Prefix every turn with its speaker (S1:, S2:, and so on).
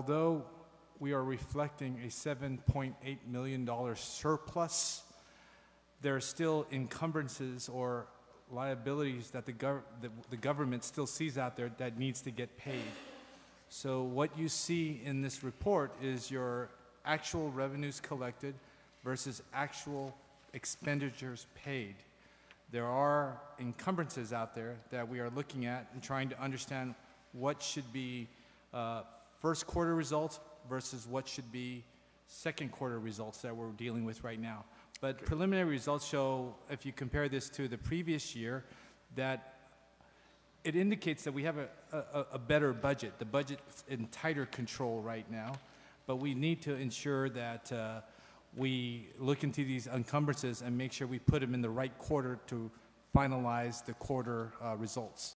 S1: although we are reflecting a $7.8 million surplus, there are still encumbrances or liabilities that the government still sees out there that needs to get paid. So what you see in this report is your actual revenues collected versus actual expenditures paid. There are encumbrances out there that we are looking at and trying to understand what should be first quarter results versus what should be second quarter results that we're dealing with right now. But preliminary results show, if you compare this to the previous year, that it indicates that we have a better budget. The budget's in tighter control right now, but we need to ensure that we look into these encumbrances and make sure we put them in the right quarter to finalize the quarter results.